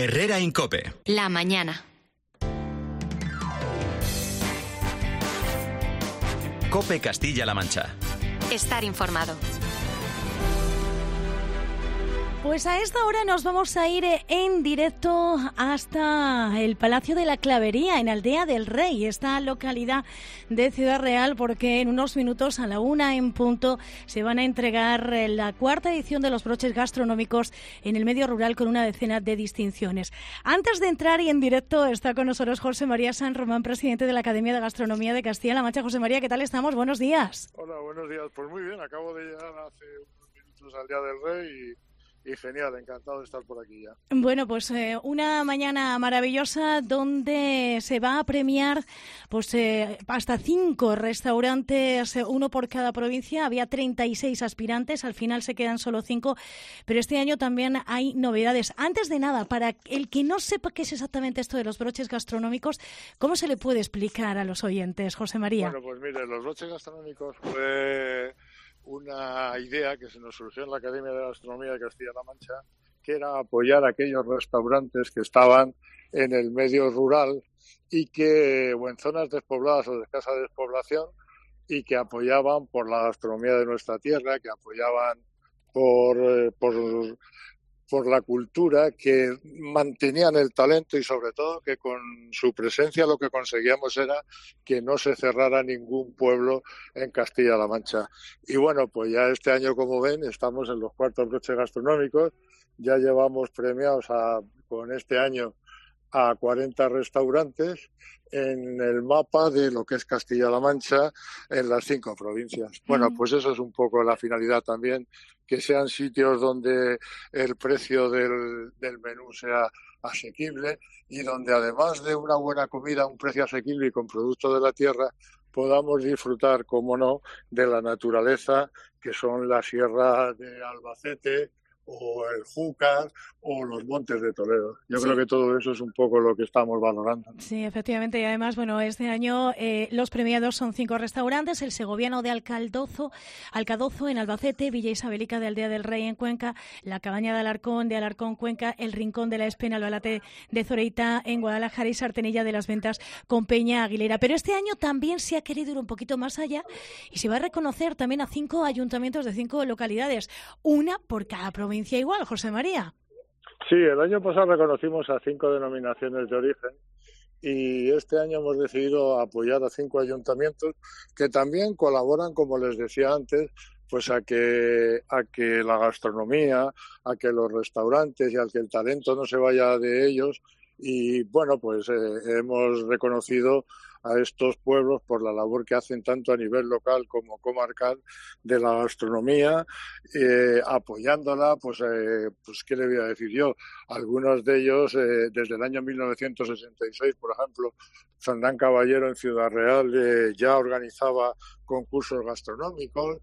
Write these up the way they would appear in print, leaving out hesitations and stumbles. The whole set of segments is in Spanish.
Herrera Incope. La mañana. COPE Castilla-La Mancha. Estar informado. Pues a esta hora nos vamos a ir en directo hasta el Palacio de la Clavería, en Aldea del Rey, esta localidad de Ciudad Real, porque en unos minutos, a la 1 en punto, se van a entregar la 4ª edición de los broches gastronómicos en el medio rural con una decena de distinciones. Antes de entrar y en directo está con nosotros José María San Román, presidente de la Academia de Gastronomía de Castilla-La Mancha. José María, ¿qué tal estamos? Buenos días. Hola, buenos días. Pues muy bien, acabo de llegar hace unos minutos a Aldea del Rey y genial, encantado de estar por aquí ya. Bueno, pues una mañana maravillosa donde se va a premiar pues hasta 5 restaurantes, uno por cada provincia. Había 36 aspirantes, al final se quedan solo 5, pero este año también hay novedades. Antes de nada, para el que no sepa qué es exactamente esto de los broches gastronómicos, ¿cómo se le puede explicar a los oyentes, José María? Bueno, pues mire, los broches gastronómicos fue una idea que se nos surgió en la Academia de Gastronomía de Castilla-La Mancha, que era apoyar a aquellos restaurantes que estaban en el medio rural y que, o en zonas despobladas o de escasa despoblación, y que apoyaban por la gastronomía de nuestra tierra, que apoyaban por la cultura, que mantenían el talento y sobre todo que con su presencia lo que conseguíamos era que no se cerrara ningún pueblo en Castilla-La Mancha. Y bueno, pues ya este año, como ven, estamos en los 4 broches gastronómicos, ya llevamos premiados con este año a 40 restaurantes en el mapa de lo que es Castilla-La Mancha en las 5 provincias. Bueno, pues eso es un poco la finalidad también, que sean sitios donde el precio del menú sea asequible y donde además de una buena comida, un precio asequible y con productos de la tierra, podamos disfrutar, como no, de la naturaleza, que son la Sierra de Albacete, o el Júcar, o los Montes de Toledo. Yo creo que todo eso es un poco lo que estamos valorando. Sí, efectivamente, y además, bueno, este año los premiados son 5 restaurantes: el segoviano de Alcadozo en Albacete, Villa Isabelica de Aldea del Rey en Cuenca, la Cabaña de Alarcón Cuenca, el Rincón de la Espena, Albalate de Zoreita en Guadalajara y Sartenilla de las Ventas con Peña Aguilera. Pero este año también se ha querido ir un poquito más allá y se va a reconocer también a 5 ayuntamientos de 5 localidades, una por cada provincia igual, José María. Sí, el año pasado reconocimos a 5 denominaciones de origen y este año hemos decidido apoyar a 5 ayuntamientos que también colaboran, como les decía antes, pues a que la gastronomía, a que los restaurantes y a que el talento no se vaya de ellos. Y bueno, pues hemos reconocido a estos pueblos por la labor que hacen tanto a nivel local como comarcal de la gastronomía, apoyándola, pues qué le voy a decir yo, algunos de ellos desde el año 1966, por ejemplo, Fernán Caballero en Ciudad Real ya organizaba concursos gastronómicos.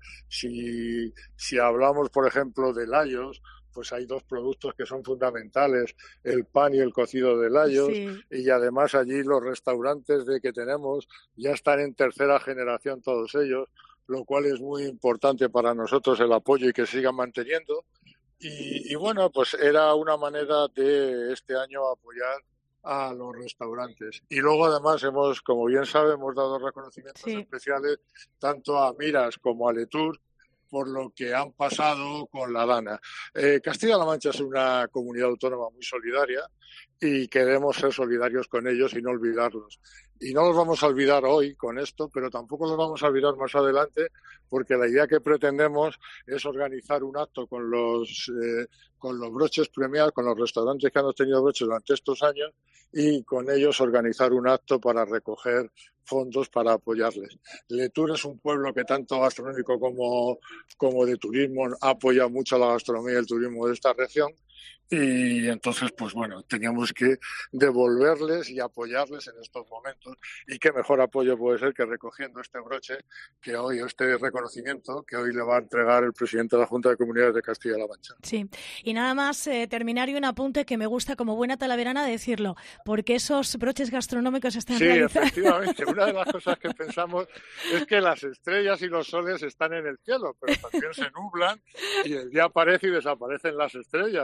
Si hablamos, por ejemplo, de Layos, pues hay 2 productos que son fundamentales, el pan y el cocido de Layos, sí. Y además allí los restaurantes que tenemos ya están en 3ª generación todos ellos, lo cual es muy importante para nosotros el apoyo y que sigan manteniendo. Y bueno, pues era una manera de este año apoyar a los restaurantes. Y luego además como bien sabe, hemos dado reconocimientos especiales tanto a Miras como a Letour, por lo que han pasado con la Dana. Castilla-La Mancha es una comunidad autónoma muy solidaria y queremos ser solidarios con ellos y no olvidarlos. Y no los vamos a olvidar hoy con esto, pero tampoco los vamos a olvidar más adelante, porque la idea que pretendemos es organizar un acto con los broches premiados, con los restaurantes que han obtenido broches durante estos años, y con ellos organizar un acto para recoger fondos para apoyarles. Letour es un pueblo que tanto gastronómico como de turismo ha apoyado mucho la gastronomía y el turismo de esta región, y entonces, pues bueno, teníamos que devolverles y apoyarles en estos momentos, y qué mejor apoyo puede ser que recogiendo este broche, este reconocimiento que hoy le va a entregar el presidente de la Junta de Comunidades de Castilla-La Mancha. Sí, y nada más terminar, y un apunte que me gusta como buena talaverana decirlo, porque esos broches gastronómicos están realizados. Sí, efectivamente, una de las cosas que pensamos es que las estrellas y los soles están en el cielo, pero también se nublan y el día aparece y desaparecen las estrellas y los soles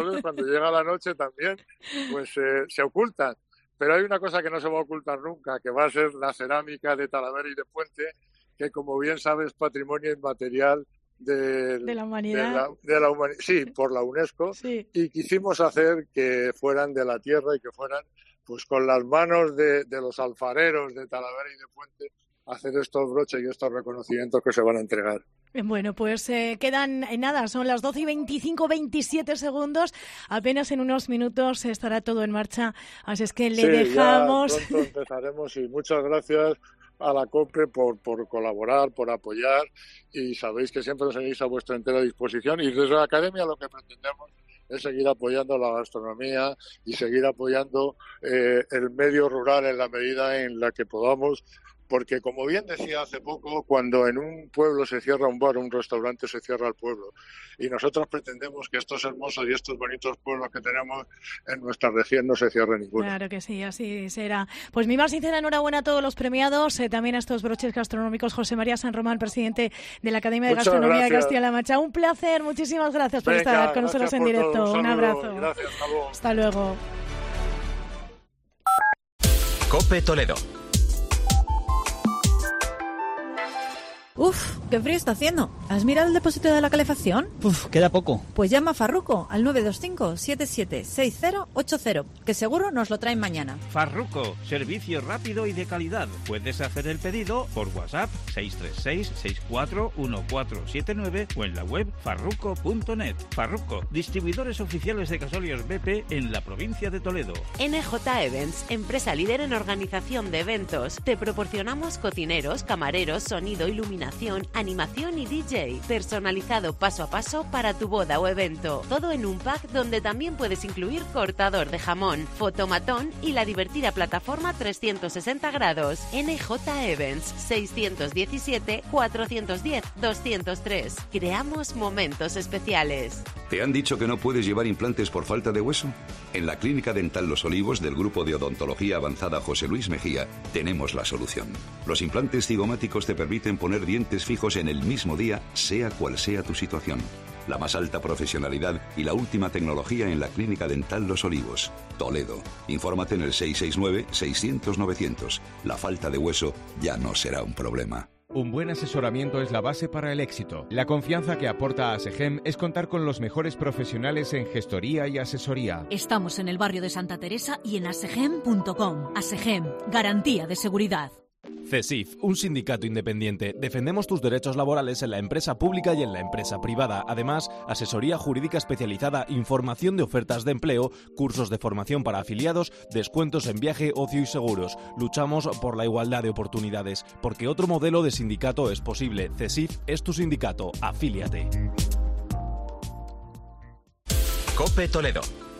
entonces cuando llega la noche también pues se ocultan. Pero hay una cosa que no se va a ocultar nunca, que va a ser la cerámica de Talavera y de Puente, que como bien sabes, patrimonio inmaterial de la humanidad. Sí, por la UNESCO. Sí. Y quisimos hacer que fueran de la tierra y que fueran pues con las manos de los alfareros de Talavera y de Puente, hacer estos broches y estos reconocimientos que se van a entregar. Bueno, pues quedan nada, son las 12 y 25, 27 segundos. Apenas en unos minutos estará todo en marcha, así es que le dejamos. Ya pronto empezaremos y muchas gracias a la COPE por colaborar, por apoyar, y sabéis que siempre nos tenéis a vuestra entera disposición, y desde la Academia lo que pretendemos es seguir apoyando la gastronomía y seguir apoyando el medio rural en la medida en la que podamos. Porque, como bien decía hace poco, cuando en un pueblo se cierra un bar o un restaurante, se cierra el pueblo. Y nosotros pretendemos que estos hermosos y estos bonitos pueblos que tenemos en nuestra región no se cierre ninguno. Claro que sí, así será. Pues mi más sincera enhorabuena a todos los premiados, también a estos broches gastronómicos. José María San Román, presidente de la Academia de Gastronomía de Castilla-La Mancha. Un placer, muchísimas gracias por estar con nosotros en directo. Un abrazo. Gracias, hasta luego. COPE Toledo. Uf, qué frío está haciendo. ¿Has mirado el depósito de la calefacción? Queda poco. Pues llama a Farruco al 925-776080, que seguro nos lo traen mañana. Farruco, servicio rápido y de calidad. Puedes hacer el pedido por WhatsApp 636-641479 o en la web farruco.net. Farruco, distribuidores oficiales de gasóleos BP en la provincia de Toledo. NJ Events, empresa líder en organización de eventos. Te proporcionamos cocineros, camareros, sonido, iluminación, animación y DJ, personalizado paso a paso para tu boda o evento. Todo en un pack donde también puedes incluir cortador de jamón, fotomatón y la divertida plataforma 360 grados. NJ Events, 617-410-203. Creamos momentos especiales. ¿Te han dicho que no puedes llevar implantes por falta de hueso? En la Clínica Dental Los Olivos del Grupo de Odontología Avanzada José Luis Mejía tenemos la solución. Los implantes cigomáticos te permiten poner dientes fijos en el mismo día, sea cual sea tu situación. La más alta profesionalidad y la última tecnología en la Clínica Dental Los Olivos, Toledo. Infórmate en el 669-600-900. La falta de hueso ya no será un problema. Un buen asesoramiento es la base para el éxito. La confianza que aporta ASEGEM es contar con los mejores profesionales en gestoría y asesoría. Estamos en el barrio de Santa Teresa y en asegem.com. ASEGEM, garantía de seguridad. CESIF, un sindicato independiente. Defendemos tus derechos laborales en la empresa pública y en la empresa privada. Además, asesoría jurídica especializada, información de ofertas de empleo, cursos de formación para afiliados, descuentos en viaje, ocio y seguros. Luchamos por la igualdad de oportunidades, porque otro modelo de sindicato es posible. CESIF es tu sindicato. Afíliate. COPE Toledo.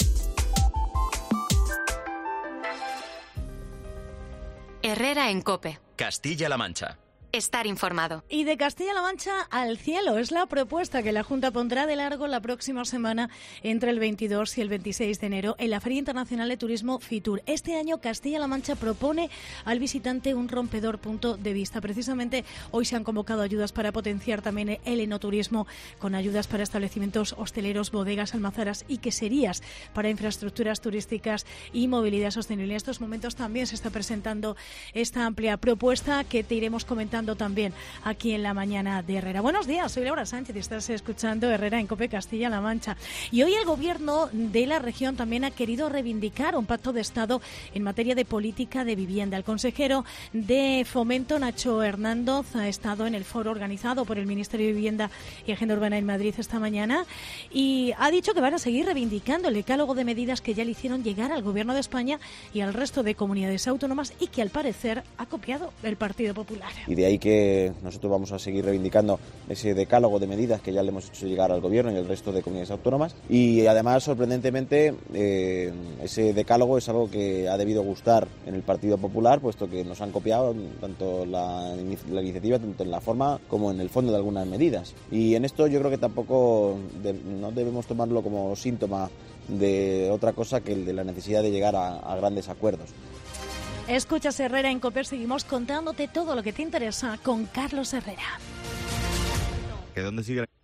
Herrera en COPE. Castilla-La Mancha. Estar informado. Y de Castilla-La Mancha al cielo es la propuesta que la Junta pondrá de largo la próxima semana entre el 22 y el 26 de enero en la Feria Internacional de Turismo Fitur. Este año Castilla-La Mancha propone al visitante un rompedor punto de vista. Precisamente hoy se han convocado ayudas para potenciar también el enoturismo, con ayudas para establecimientos hosteleros, bodegas, almazaras y queserías, para infraestructuras turísticas y movilidad sostenible. En estos momentos también se está presentando esta amplia propuesta que te iremos comentando también aquí en la mañana de Herrera. Buenos días, soy Laura Sánchez y estás escuchando Herrera en COPE Castilla-La Mancha. Y hoy el Gobierno de la región también ha querido reivindicar un pacto de Estado en materia de política de vivienda. El consejero de Fomento, Nacho Hernández, ha estado en el foro organizado por el Ministerio de Vivienda y Agenda Urbana en Madrid esta mañana y ha dicho que van a seguir reivindicando el decálogo de medidas que ya le hicieron llegar al Gobierno de España y al resto de comunidades autónomas y que al parecer ha copiado el Partido Popular. Y de ahí que nosotros vamos a seguir reivindicando ese decálogo de medidas que ya le hemos hecho llegar al Gobierno y al resto de comunidades autónomas. Y además, sorprendentemente, ese decálogo es algo que ha debido gustar en el Partido Popular, puesto que nos han copiado tanto la iniciativa, tanto en la forma como en el fondo de algunas medidas. Y en esto yo creo que tampoco no debemos tomarlo como síntoma de otra cosa que el de la necesidad de llegar a grandes acuerdos. Escuchas Herrera en COPE, seguimos contándote todo lo que te interesa con Carlos Herrera. ¿Dónde sigue?